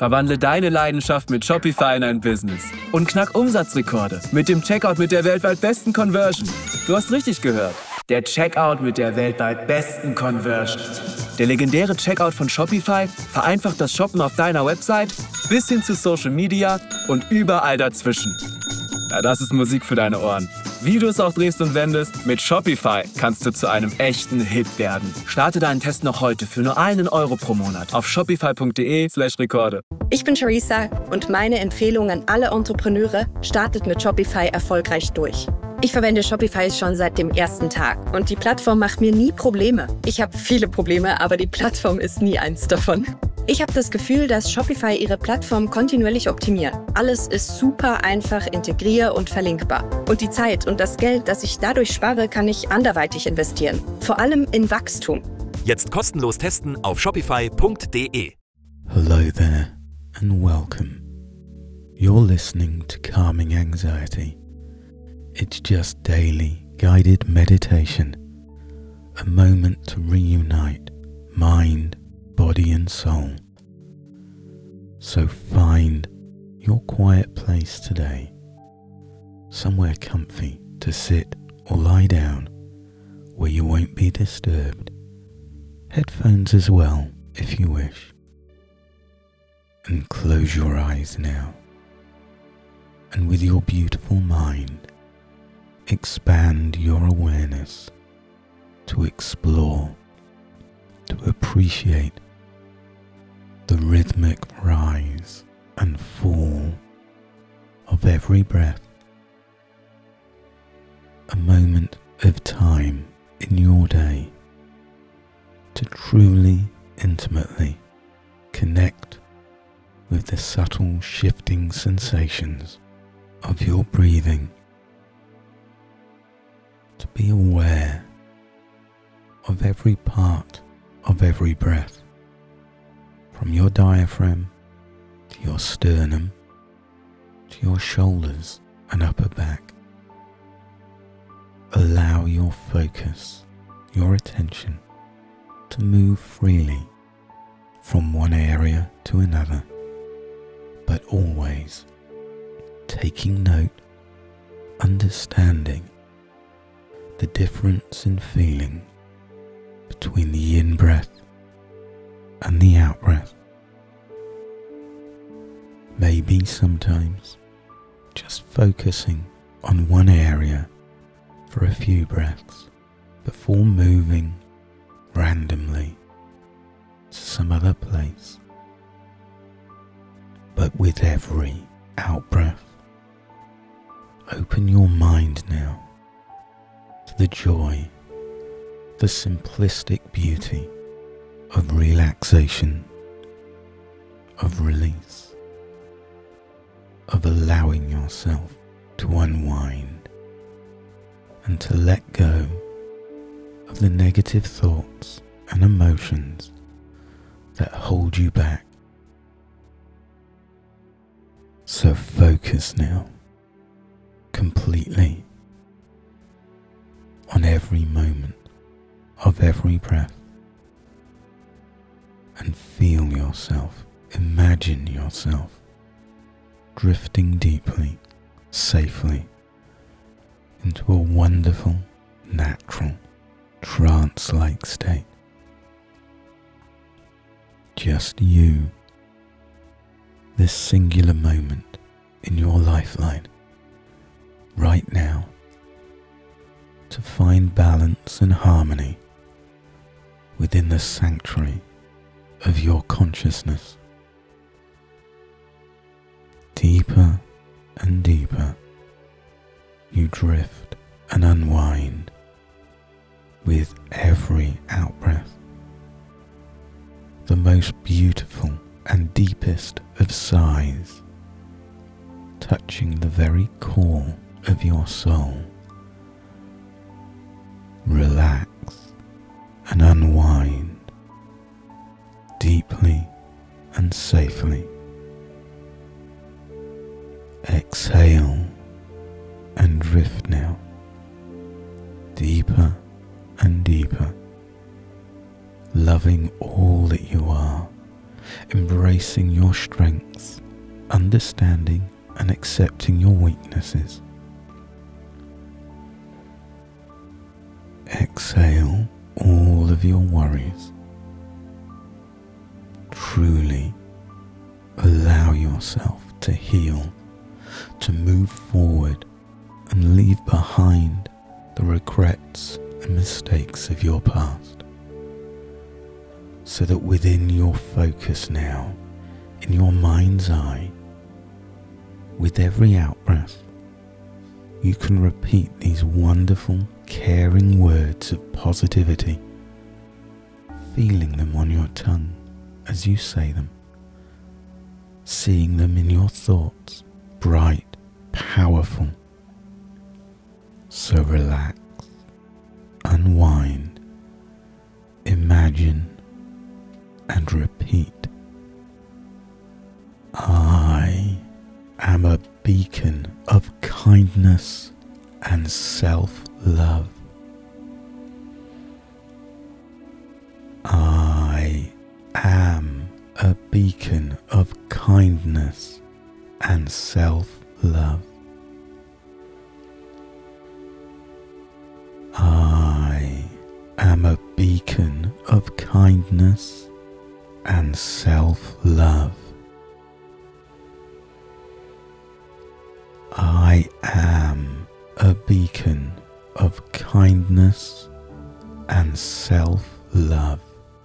Verwandle deine Leidenschaft mit Shopify in ein Business. Und knack Umsatzrekorde mit dem Checkout mit der weltweit besten Conversion. Du hast richtig gehört. Der Checkout mit der weltweit besten Conversion. Der legendäre Checkout von Shopify vereinfacht das Shoppen auf deiner Website bis hin zu Social Media und überall dazwischen. Ja, das ist Musik für deine Ohren. Wie du es auch drehst und wendest, mit Shopify kannst du zu einem echten Hit werden. Starte deinen Test noch heute für nur €1 pro Monat auf shopify.de/Rekorde. Ich bin Charissa und meine Empfehlung an alle Entrepreneure: startet mit Shopify erfolgreich durch. Ich verwende Shopify schon seit dem ersten Tag und die Plattform macht mir nie Probleme. Ich habe viele Probleme, aber die Plattform ist nie eins davon. Ich habe das Gefühl, dass Shopify ihre Plattform kontinuierlich optimiert. Alles ist super einfach integrier- und verlinkbar. Und die Zeit und das Geld, das ich dadurch spare, kann ich anderweitig investieren. Vor allem in Wachstum. Jetzt kostenlos testen auf shopify.de. Hello there and welcome. You're listening to Calming Anxiety. It's just daily guided meditation, a moment to reunite mind, body and soul. So find your quiet place today, somewhere comfy to sit or lie down where you won't be disturbed. Headphones as well if you wish. And close your eyes now. And with your beautiful mind, expand your awareness to explore, to appreciate the rhythmic rise and fall of every breath. A moment of time in your day to truly, intimately connect with the subtle shifting sensations of your breathing. To be aware of every part of every breath, from your diaphragm to your sternum to your shoulders and upper back. Allow your focus, your attention to move freely from one area to another, but always taking note, understanding the difference in feeling between the in-breath and the out-breath. Maybe sometimes just focusing on one area for a few breaths before moving randomly to some other place. But with every out-breath, open your mind now to the joy, the simplistic beauty of relaxation, of release, of allowing yourself to unwind and to let go of the negative thoughts and emotions that hold you back. So focus now completely on every moment of every breath and feel yourself, imagine yourself drifting deeply, safely into a wonderful, natural, trance-like state. Just you, this singular moment in your lifeline, right now, to find balance and harmony within the sanctuary of your consciousness. Deeper and deeper, you drift and unwind with every out-breath. The most beautiful and deepest of sighs, touching the very core of your soul. Relax and unwind deeply and safely. Exhale and drift now, deeper and deeper, loving all that you are embracing your strengths, understanding and accepting your weaknesses. Exhale all of your worries. Truly allow yourself to heal, to move forward and leave behind the regrets and mistakes of your past, so that within your focus now, in your mind's eye, with every out-breath, you can repeat these wonderful, caring words of positivity, feeling them on your tongue as you say them, seeing them in your thoughts, bright, powerful. So relax, unwind, imagine, and repeat. I am a beacon of kindness and self-love. I am a beacon of kindness and self-love. I am a beacon of kindness and self-love. I am a beacon of kindness and self-love.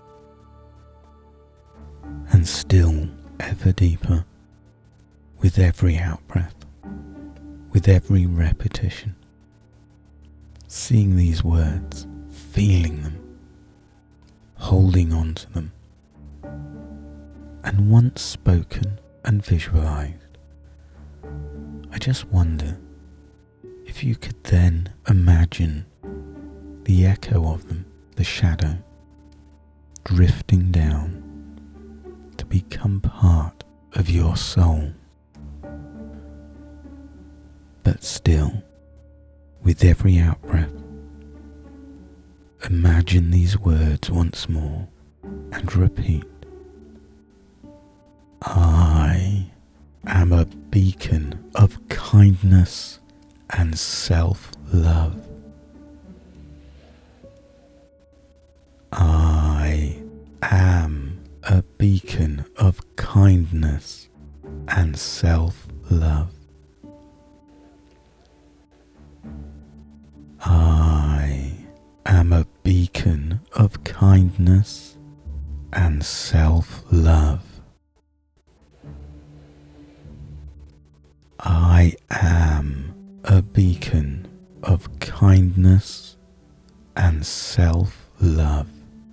And still ever deeper, with every out-breath, with every repetition, seeing these words, feeling them, holding on to them, and once spoken and visualized, I just wonder if you could then imagine the echo of them, the shadow, drifting down to become part of your soul. But still, with every out-breath, imagine these words once more and repeat. I am a beacon of kindness and self-love. I am a beacon of kindness and self-love. I am a beacon of kindness and self-love. I am a beacon of kindness and self-love.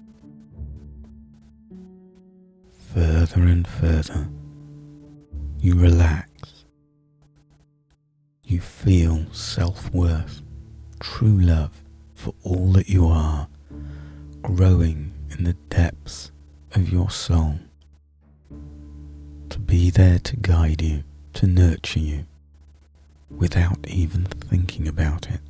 Further and further, you relax. You feel self-worth, true love for all that you are, growing in the depths of your soul, to be there to guide you, to nurture you, without even thinking about it.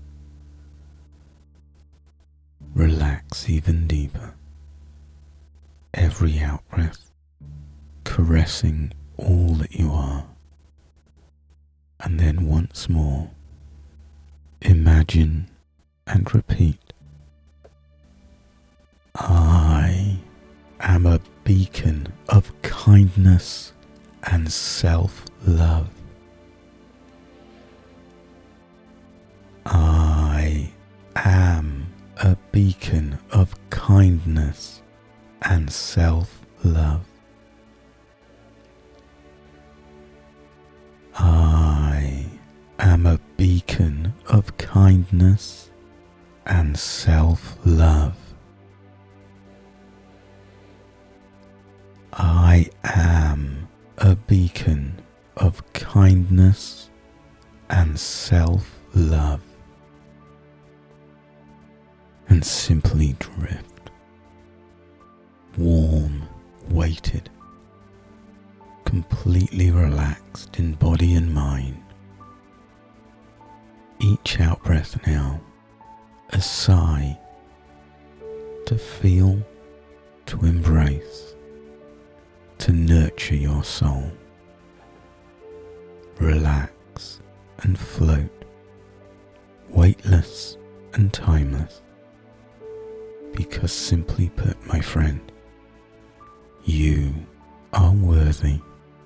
Relax even deeper. Every out-breath, caressing all that you are. And then once more, imagine and repeat. I am a beacon of kindness and self-love. I am a beacon of kindness and self-love. I am a beacon of kindness and self-love. I am a beacon of kindness and self-love. And simply drift, warm, weighted, completely relaxed in body and mind. Each out-breath now, a sigh to feel, to embrace, to nurture your soul. Relax and float, weightless and timeless. Because simply put, my friend, you are worthy.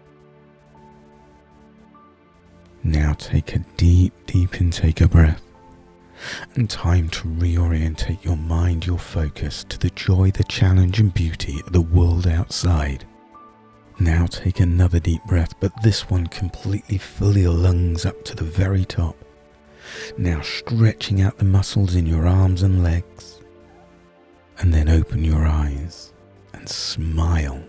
Now take a deep intake of breath, and time to reorientate your mind, your focus to the joy, the challenge and beauty of the world outside. Now take another deep breath, but this one completely fill your lungs up to the very top. Now stretching out the muscles in your arms and legs, and then open your eyes and smile.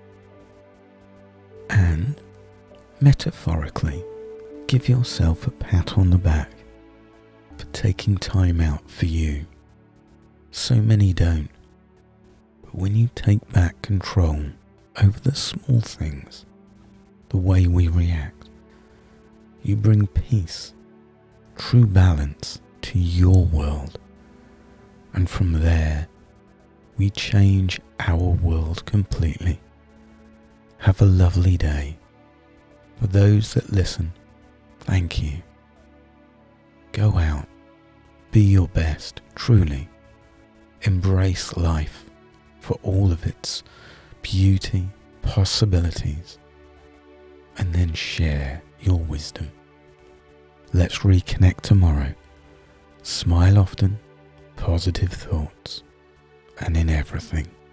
And, metaphorically, give yourself a pat on the back for taking time out for you. So many don't. But when you take back control over the small things, the way we react, you bring peace, true balance to your world. And from there, we change our world completely. Have a lovely day. For those that listen, thank you. Go out, be your best, truly. Embrace life for all of its beauty, possibilities, and then share your wisdom. Let's reconnect tomorrow. Smile often, positive thoughts, and in everything.